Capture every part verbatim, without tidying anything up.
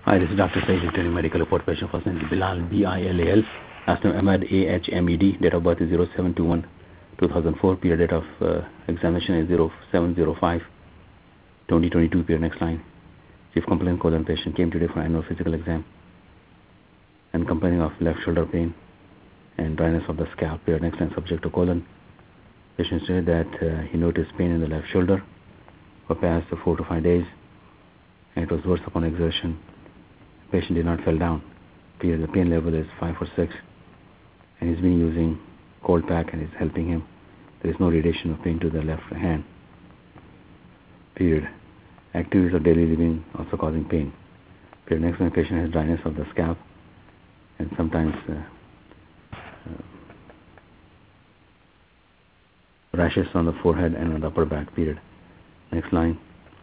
Hi, this is Doctor Saeed, returning medical report. Patient first name is Bilal, B I L A L. Last name Ahmed, A H M E D. Date of birth is zero seven two one two thousand four. Period date of uh, examination is zero seven zero five twenty twenty-two. Period next line. Chief complaint colon patient came today for annual physical exam and complaining of left shoulder pain and dryness of the scalp. Period next line. Subject to colon. Patient said that uh, he noticed pain in the left shoulder for past four to five days, and it was worse upon exertion. Patient did not fall down. Period. The pain level is five or six, and he's been using cold pack and it's helping him. There is no radiation of pain to the left hand. Period. Activities of daily living also causing pain. Period. Next one, patient has dryness of the scalp and sometimes uh, uh, rashes on the forehead and on the upper back. Period. Next line.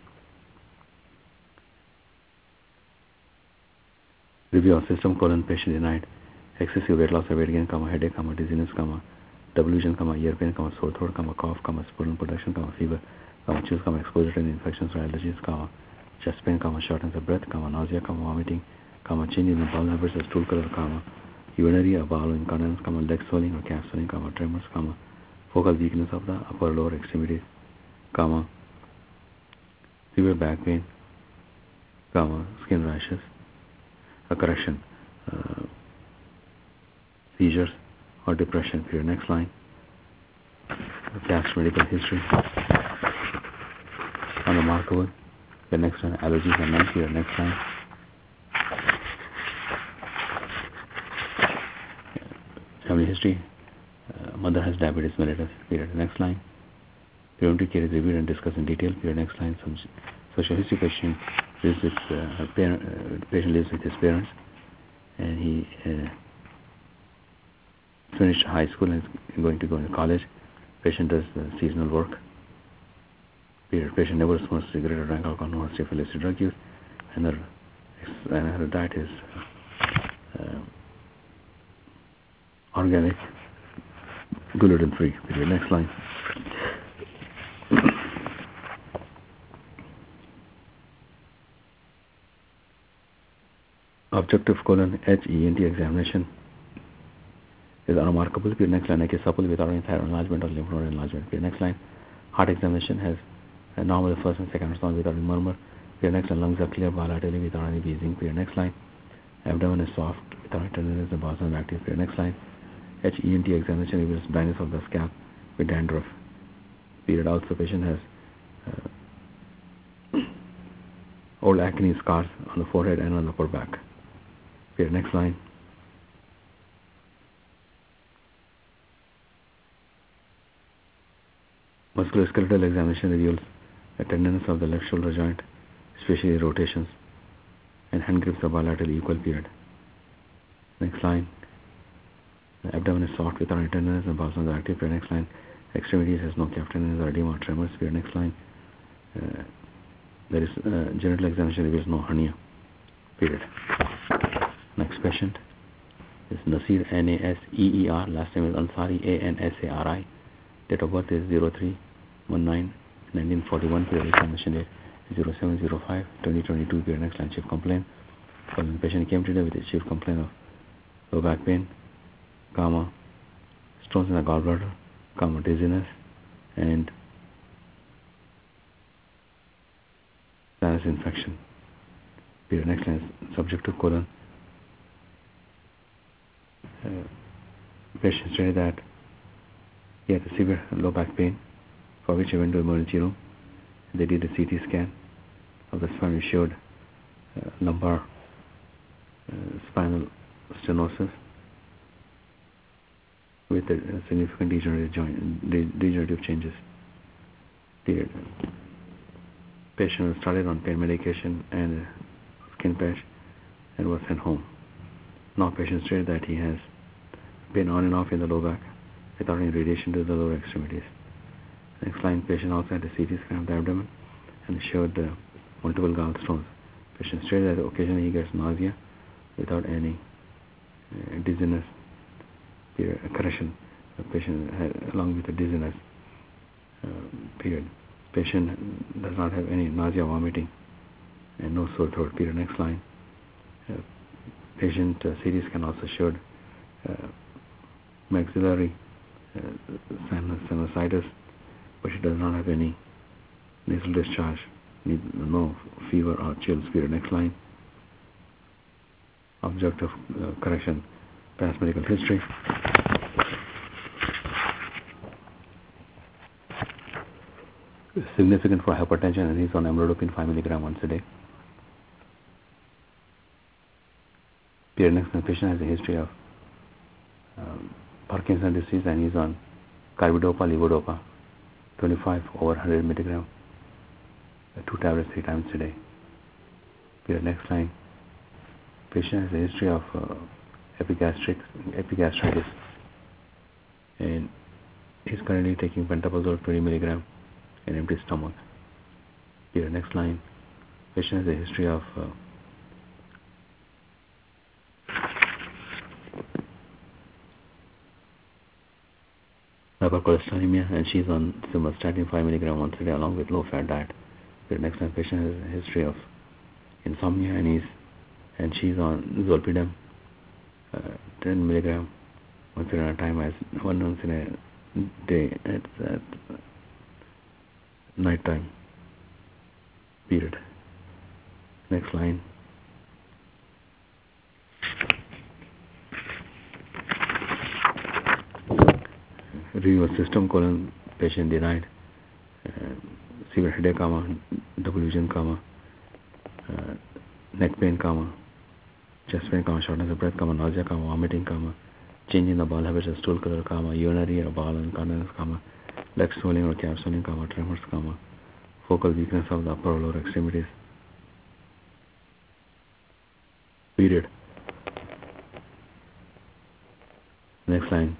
Review of system colon patient denied excessive weight loss or weight gain, comma, headache, comma, dizziness, comma, delusion, comma, ear pain, comma, sore throat, comma, cough, comma, sputum production, comma, fever, comma, chills, comma, exposure to infections or allergies, comma, chest pain, comma, shortness of breath, comma, nausea, comma, vomiting, comma, change in the bowel habits or stool color, comma, urinary or bowel incontinence, comma, leg swelling or calf swelling, comma, tremors, comma, focal weakness of the upper or lower extremities, comma, severe back pain, comma, skin rashes, a correction, uh, seizures or depression. Period. Next line. Past medical history. Unremarkable. The next one, allergies and none. Period. Next line. Family history. Uh, mother has diabetes mellitus. Period. Next line. Preventive care is reviewed and discussed in detail. Period. Next line. Some social history patient lives with uh, her parent, uh, patient lives with his parents, and he uh, finished high school and is going to go into college. Patient does uh, seasonal work. Period. Patient never smokes cigarette or drank alcohol, no history of illicit drug use, and her, and her diet is uh, organic, gluten free. Period. Next line. Objective colon H E N T examination is unremarkable. Period. Next line. Neck is supple without any thyroid enlargement or lymph node enlargement. Period. Next line. Heart examination has a normal first and second response without any murmur. Period. Next line. Lungs are clear bilaterally without any wheezing. Period. Next line. Abdomen is soft without any tenderness and bosom active. Period. Next line. H E N T examination reveals dryness of the scalp with dandruff. Period. Also, patient has uh, old acne scars on the forehead and on the upper back. Period. Next line. Musculoskeletal examination reveals a tenderness of the left shoulder joint, especially rotations, and hand grips are bilaterally equal. Period. Next line. The abdomen is soft without any tenderness and bosom is active. Period. Next line. Extremities has no calf tenderness or edema or tremors. Period. Next line. Uh, there is uh, genital examination reveals no hernia. Period. Next patient is Nasir, N A S E E R. Last name is Ansari, A N S A R I. Date of birth is zero three one nine nineteen forty-one. Period. Examination date is zero seven zero five twenty twenty-two. Period. Next line. Chief complaint. When the patient came today with a chief complaint of low back pain, comma, stones in the gallbladder, comma, dizziness, and sinus infection. Period. Next line. Subject to colon. Uh, patient stated that he had a severe low back pain, for which he went to emergency room. They did a C T scan of the spine, which showed uh, lumbar uh, spinal stenosis with a, a significant degenerative, joint, de degenerative changes. Period. Patient was started on pain medication and a skin patch and was sent home. Now patient stated that he has pain on and off in the low back without any radiation to the lower extremities. Next line. Patient also had a C T scan of the abdomen and showed uh, multiple gallstones. Patient stated that occasionally he gets nausea without any uh, dizziness. Period. Correction. The patient had, along with the dizziness. Uh, period. Patient does not have any nausea, vomiting, and no sore throat. Period. Next line. Uh, patient uh, C T scan also showed uh, maxillary uh, sinusitis, but she does not have any nasal discharge, need, no fever or chills. Period. Next line. Objective uh, correction, past medical history. Significant for hypertension, and he's on amlodipine five milligram once a day. Period. Next patient has a history of um, Parkinson's disease, and he's on carbidopa, levodopa, twenty-five over one hundred milligram, uh, two tablets three times a day. Period. Next line. Patient has a history of uh, epigastric, epigastritis, and he's currently taking pantoprazole twenty milligram in empty stomach. Period. Next line. Patient has a history of uh, hypercholesterolemia, and she's on simvastatin five milligram once a day along with low fat diet. Period. Next line. Patient has a history of insomnia, and he's and she's on zolpidem uh, ten milligram once in a time as one once in a day at, at night time. Period. Next line. Review of system colon, patient denied uh, severe headache, comma, double vision, comma, uh, neck pain, comma, chest pain, comma, shortness of breath, comma, nausea, comma, vomiting, comma, change in the bowel habits of stool color, comma, urinary or bowel incontinence, comma, leg swelling or calf swelling, comma, tremors, comma, focal weakness of the upper or lower extremities. Period. Next line.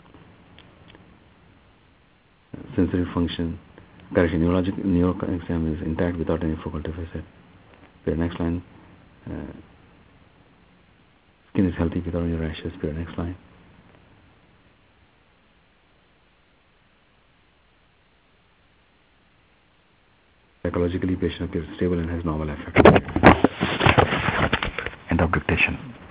Sensory function correction, neurologic neuro exam is intact without any focal deficit. Period. Next line. Uh, skin is healthy without any rashes. Period. Next line. Psychologically, patient appears stable and has normal affect. End of dictation.